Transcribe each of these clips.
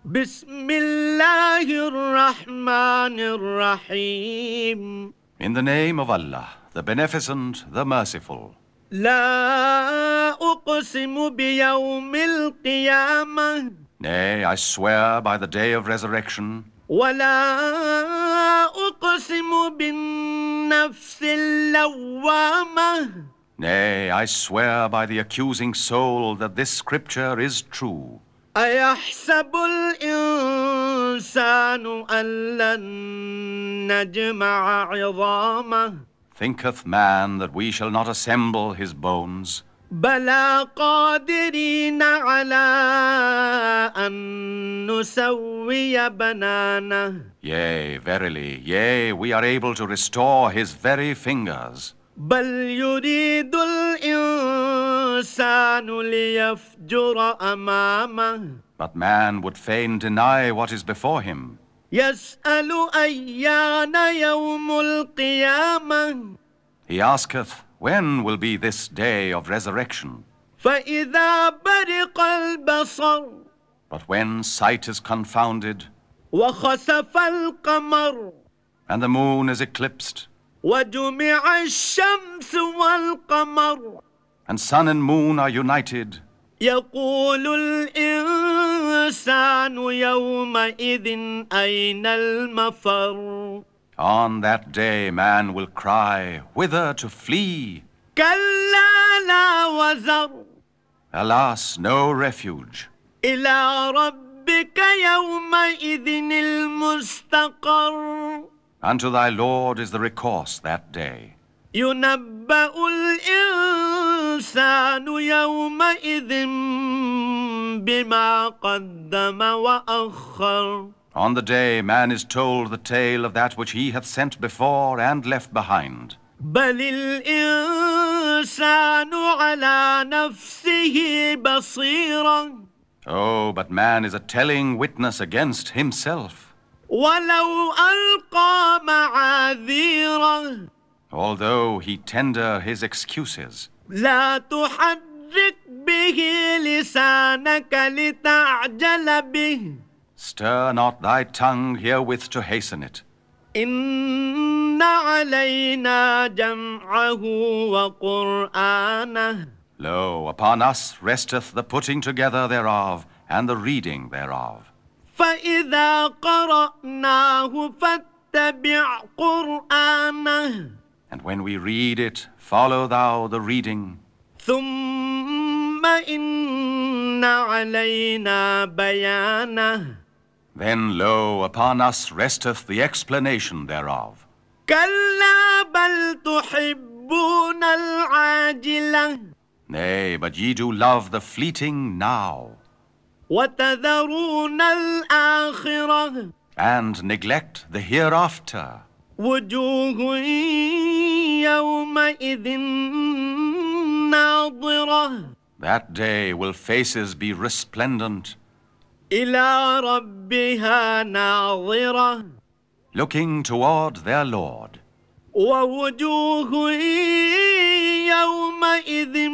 بسم الله الرحمن الرحيم. In the name of Allah, the Beneficent, the Merciful. لا أقسم بيوم القيامة Nay, I swear by the day of resurrection, ولا أقسم بالنفس اللوامة nay, I swear by the accusing soul that this scripture is true. أيحسب الإنسان أن لن نجمع عظامه Thinketh man that we shall not assemble his bones? بلى قادرين على أن نسوي بنانه Yea, verily, yea, we are able to restore his very fingers. بل يريد الإنسان ليفجر أمامه But man would fain deny what is before him. يسأل أيان يوم القيامة He asketh, when will be this day of resurrection? فإذا برق البصر But when sight is confounded, وخسف القمر and the moon is eclipsed, وجمع الشمس والقمر and sun and moon are united, يقول الإنسان يومئذ أين المفر on that day man will cry, whither to flee? كلا لا وزر Alas, no refuge. إلى ربك يومئذ المستقر Unto thy Lord is the recourse that day. ينبأ الإنسان يومئذ بما قدم وأخر On the day man is told the tale of that which he hath sent before and left behind. بل الإنسان على نفسه بصيرة Oh, but man is a telling witness against himself. ولو ألقى معاذيره Although he tender his excuses, لا تحرك به لسانك لتعجل به stir not thy tongue herewith to hasten it. إن علينا جمعه وقرآنه Lo, upon us resteth the putting together thereof and the reading thereof. فإذا قرأناه فاتبع قرآنه And when we read it, follow thou the reading. ثم إن علينا بيانه Then, lo, upon us resteth the explanation thereof. كلا بل تحبون العاجلة Nay, but ye do love the fleeting now, وتذرون الآخرة and neglect the hereafter. وجوه يومئذ ناظرة That day will faces be resplendent, إلى ربها ناظرة looking toward their Lord. ووجوه يومئذ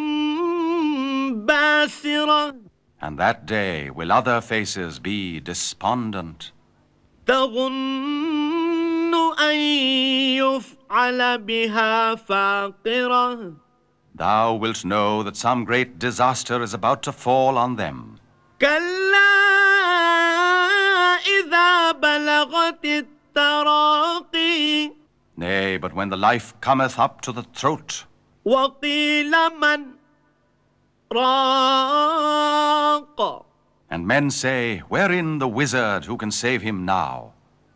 باسرة And that day will other faces be despondent, تظن أن يفعل بها فاقرة Thou wilt know that some great disaster is about to fall on them. كلا إذا بلغت التراقي Nay, but when the life cometh up to the throat, وقيل من راق and men say, wherein the wizard who can save him now?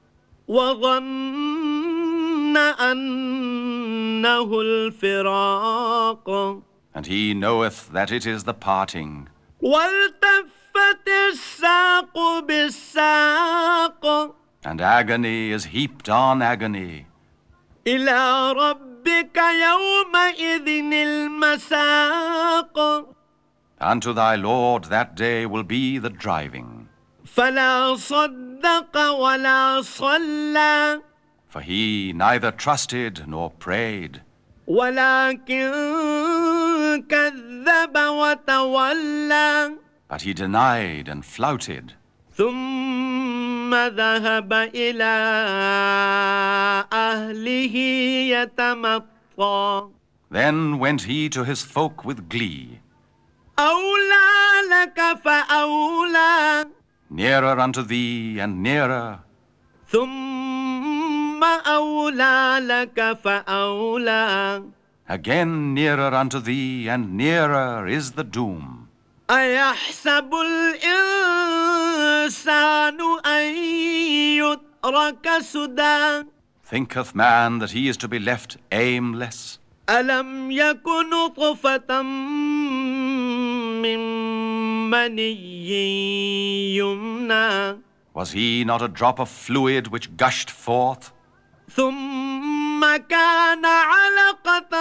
وظن أنه الفراق And he knoweth that it is the parting. والتفت الساق بالساق And agony is heaped on agony. إلى ربك يومئذ المساق Unto thy Lord that day will be the driving. فلا صدق ولا صلى For he neither trusted nor prayed, ولكن كذب وتولى but he denied and flouted. ثم ذهب إلى أهله يتمطى Then went he to his folk with glee. أولى لك فأولى Nearer unto thee and nearer, ثم أولى لك فأولى again nearer unto thee and nearer is the doom. أيحسب الإنسان أن يترك سدى Thinketh man that he is to be left aimless? ألم يكن نطفة من مني يمنى Was he not a drop of fluid which gushed forth? ثم كان علقة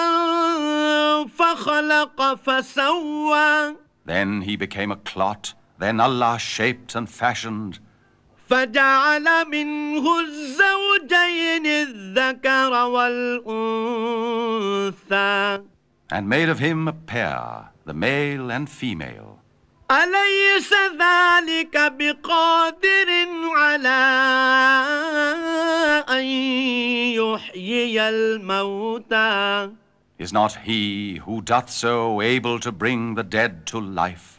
فخلق فسوى Then he became a clot, then Allah shaped and fashioned, فجعل منه الزوجين الذكر والأنثى and made of him a pair, the male and female. أليس ذلك بقادر على أن يحيي الموتى Is not he who doth so able to bring the dead to life?